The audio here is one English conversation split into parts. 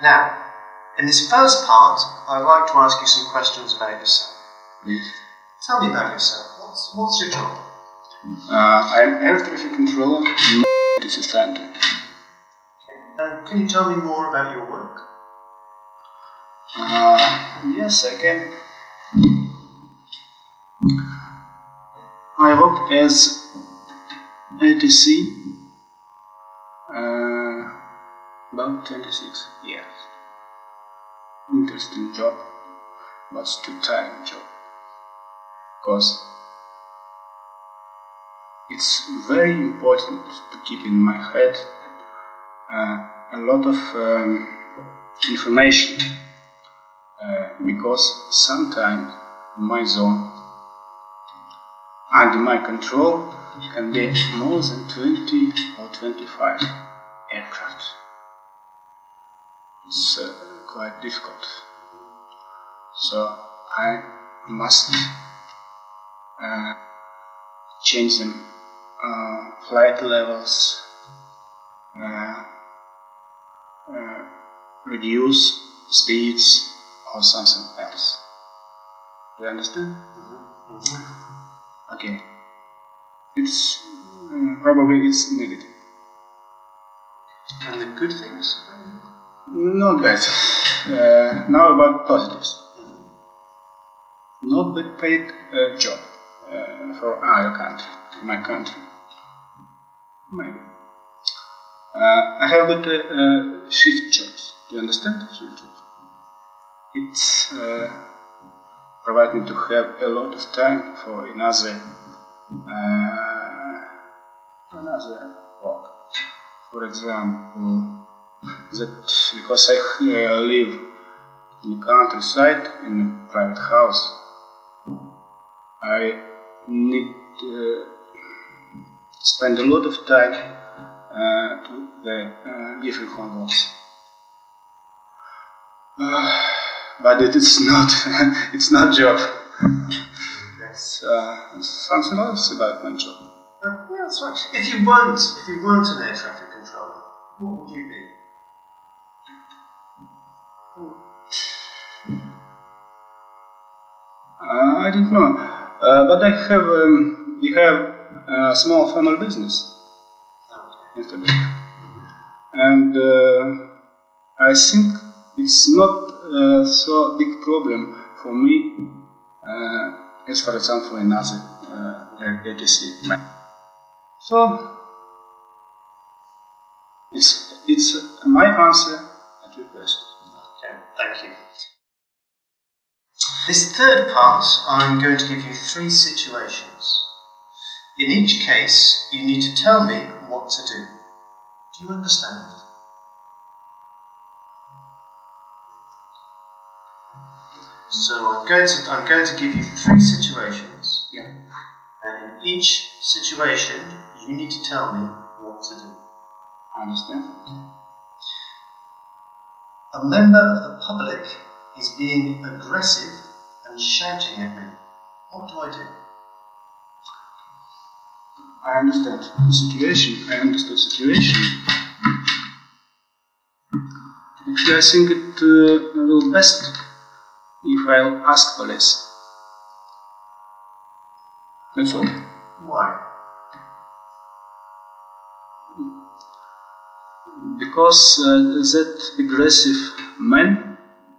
Now, in this first part, I'd like to ask you some questions about yourself. Please. Tell me about yourself. What's your job? I'm air traffic controller in this center. And can you tell me more about your work? Yes, I can. I worked as ATC about 26 years. Interesting job, but too tiring job. Because it's very important to keep in my head a lot of information, because sometimes my zone under my control can be more than 20 or 25 aircraft. It's quite difficult. So I must change them flight levels, reduce speeds or something else. Do you understand? Okay. It's probably it's negative. And the good things? Not bad. Now about positives. Not bad paid job for our country, my country. Maybe. I have got shift jobs. Do you understand shift jobs? It's provide me to have a lot of time for another work. For example, that because I live in the countryside in a private house, I need to spend a lot of time to the different homeworks. But it is not. It's not job. It's something else about my job. Yeah, that's right. If you weren't an air traffic controller, what would you be? I don't know. But I have. We have a small family business. Okay. And I think it's not so big problem for me as, for example, another ATC man. So it's my answer at your question. Okay, thank you. This third part, I'm going to give you 3 situations. In each case, you need to tell me what to do. Do you understand? So I'm going to give you 3 situations. Yeah. And in each situation, you need to tell me what to do. I understand. A member of the public is being aggressive and shouting at me. What do I do? I understand the situation. I understood the situation. Actually, I think it will best if I'll ask police. That's all. Why? Because that aggressive man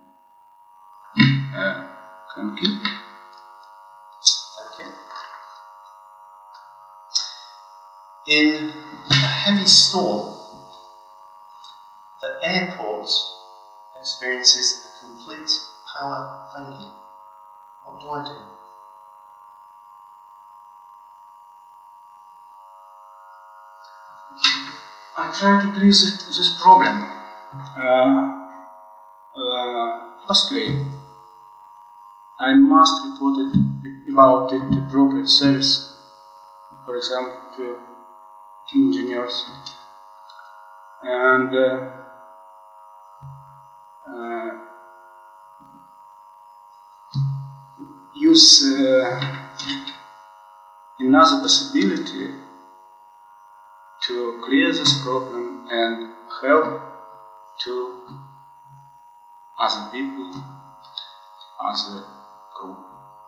can kill. Okay. In a heavy storm, the airport experiences a complete power failure. What do I do? I try to clear this problem. Firstly, I must report it about it to appropriate service, for example, to engineers, and use another possibility to clear this problem and help to other people, other group.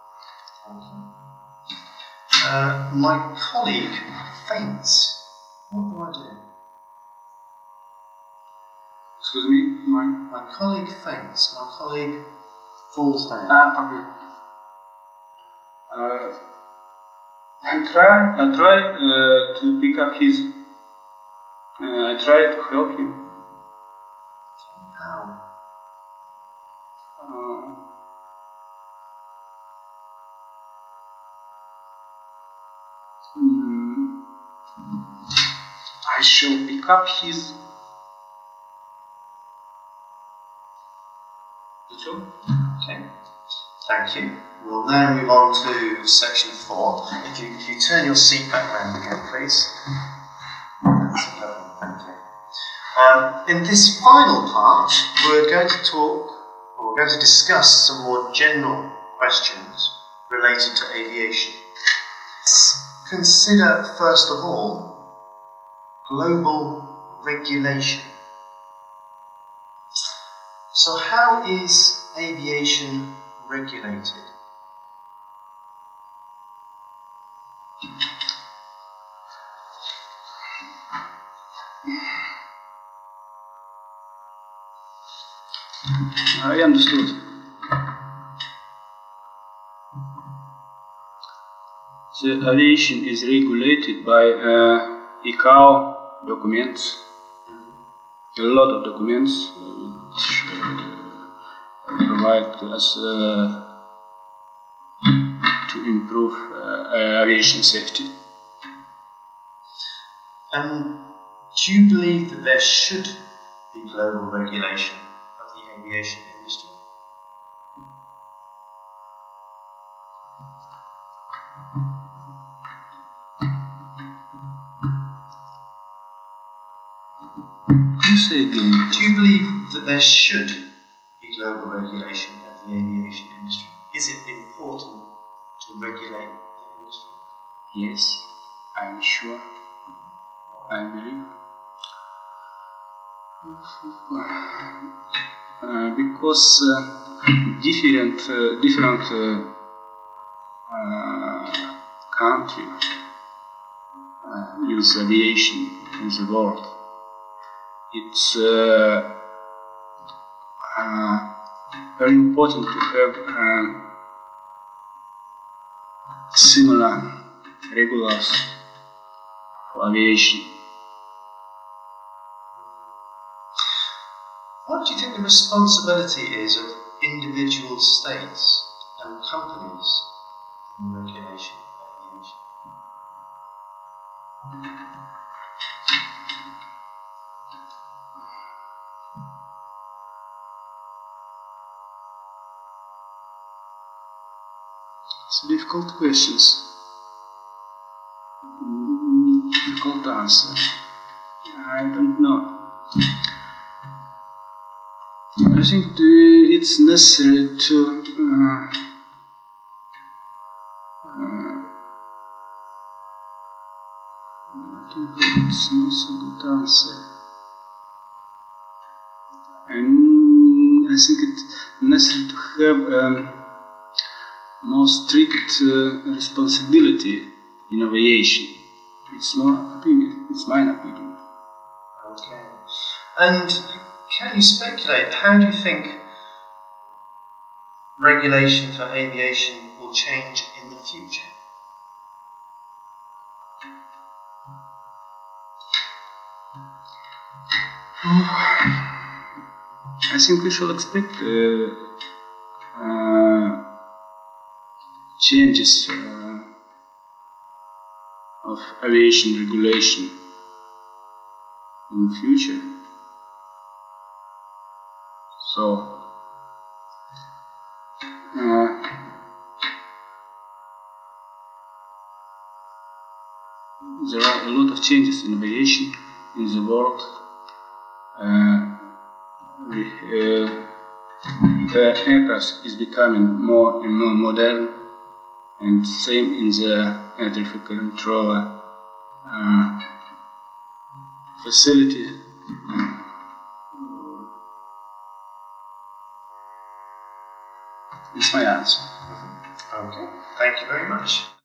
My colleague faints. What do I do? Excuse me, My colleague faints. My colleague falls down. okay. I try to pick up his. I try to help him. How? I shall pick up his. Okay. Thank you. We'll now move on to section 4. If you turn your seat back round again, please. That's lovely, thank you. In this final part, we're going to discuss some more general questions related to aviation. Let's consider, first of all, global regulation. So how is aviation regulated? I understood. The aviation is regulated by ICAO documents, a lot of documents which provide us to improve aviation safety. And do you believe that there should be global regulation of the aviation industry? Can you say again? Do you believe that there should be global regulation of the aviation industry? Is it important to regulate the industry? Yes, I am sure. I believe. Because different countries use aviation in the world. It's very important to have similar regulars for aviation. What do you think the responsibility is of individual states and companies in regulation of aviation? It's difficult questions. Difficult answer. I don't know. I think it's necessary to it's not a good answer. And I think it's necessary to have more strict responsibility in aviation. It's my opinion. It's my opinion. Okay. And can you speculate, how do you think regulation for aviation will change in the future? I think we should expect changes of aviation regulation in the future. So there are a lot of changes in aviation in the world. The aircraft is becoming more and more modern, and same in the air traffic control facility. It's my answer. Okay, thank you very much.